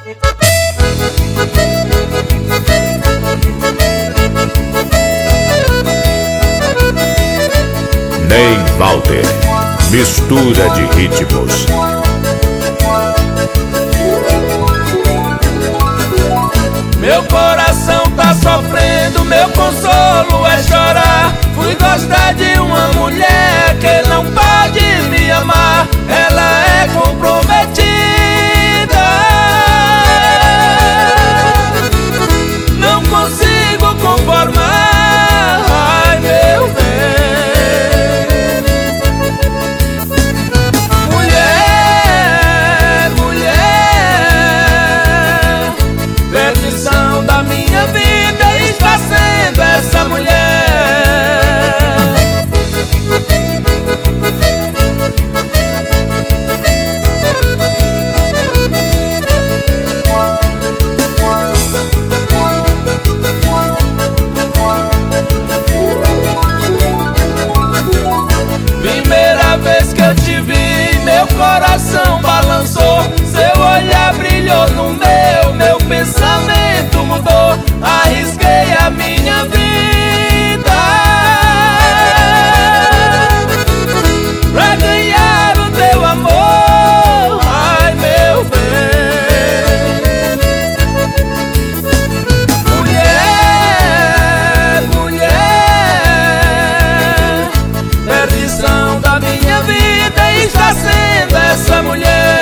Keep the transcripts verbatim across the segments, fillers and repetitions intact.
Ney Walter, mistura de ritmos. Meu coração tá sofrendo, meu consolo é chorar. Fui gostar de uma mulher que não pode me amar. Ela é comprometida, não consigo conformar. Ai, meu bem. Mulher, mulher, perdição da minha vida está sendo essa mulher. Primeira vez que eu te vi, meu coração balançou. Seu olhar brilhou no meu, meu pensamento mudou. Arrisquei a minha vida pra ganhar o teu amor. Ai, meu bem. Mulher, mulher, perdição da minha vida está sendo essa mulher.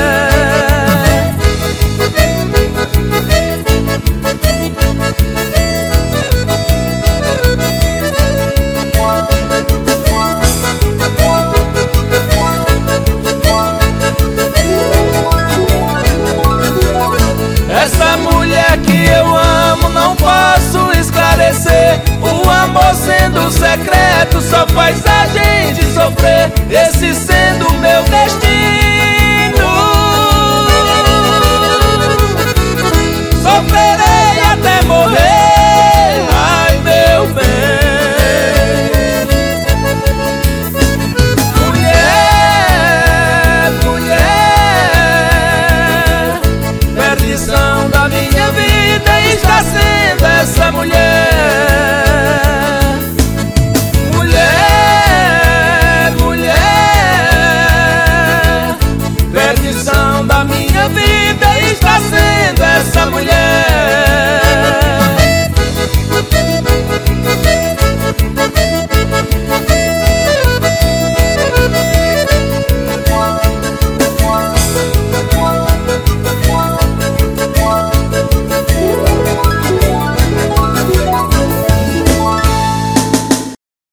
Essa mulher que eu amo não posso esclarecer. O amor sendo secreto só faz a gente sofrer. Esse sendo meu destino,